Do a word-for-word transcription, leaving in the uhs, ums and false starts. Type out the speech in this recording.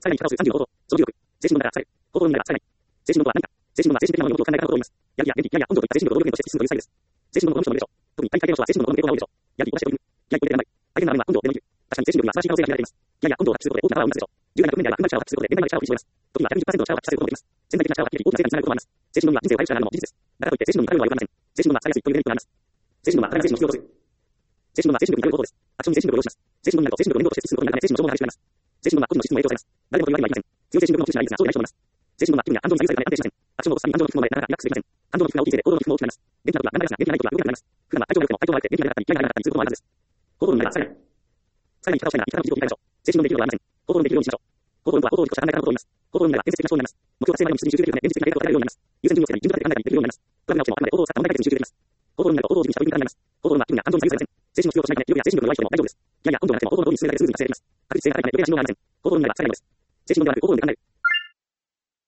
さらに、力を数さんじゅうの方法、そのじゅうろく、精神論からされる。方法論にならさらない。精神論とは何か。精神論は精神的なものを考え方を言います。やりや、原理、やや、温度といった精神力を動力源として進むというスタイルです。精神論の論理のでしょう。特に体体系の人は精神論の論理が多いでしょう。やり、同じという。やり、これで頑張る。相手の場合は温度をでも言う。確かに精神力には素晴らしい可能性が見られています。やや、温度を発揮することで大きなパワーを生み出すでしょう。重要な局面では、うまいシャワーを発揮することで限界までシャワーを振り絞れます。時には ひゃくにじゅっパーセント のシャワーを発揮させることもできます。潜在的なシャワーは大きな成果につながることもあります。精神論には人生を変える力があるのも事実です。だからといって精神論に頼るのは良くありません。精神論は使いやすいというメリットがあります。精神論は体が精神の必要とする。精神論は精神力に頼る方法です。アクションに精神力を要します。精神論になると精神力を連動として進むことになるため精神の情報が激しくなります。精神論は個人の質問を影響されます。誰もというわけにはいきません。強い精神力の持ち主ならいいですが、そうでない人もいます。精神論は気分や感情に左右されて安定しません。アクションを起こすために感情の起伏の前なかなかリラックスできません。感情の起伏が大きいせいで行動の起伏も大きくなります。元気な時は頑張りますが、元気がない時は動けなくなります。普段は体調が良くても体調が悪くて元気がなかったり、気合がなかったりすることもあるはずです。行動論にはさらに、さらに生き方をしたいなら生き方の軸を切り替えましょう。精神論できるのではありません。行動論できるようにしましょう。行動論とは行動を軸とした考え方のことを言います。行動論には建設的な思考になります。目標達成までの道筋に集中できるので、現実的な計画を立てられるようになります。優先順位をつけたり、順序立てて考えたりできるようになります。トラブルが起きてもあくまで行動を使った問題解決に集中できます。行動論になると行動を軸にした取り組み方になります。行動論は気分や感情に左右されません。精神の必要としないため、力や精神力の弱い人でも大丈夫です。いやいや、温度がなくても行動の通りに進めるだけでスムーズに達成できます。確実性が高いのでベテラン心がありません。行動論になればさらにです。精神論ではなく行動論で考える。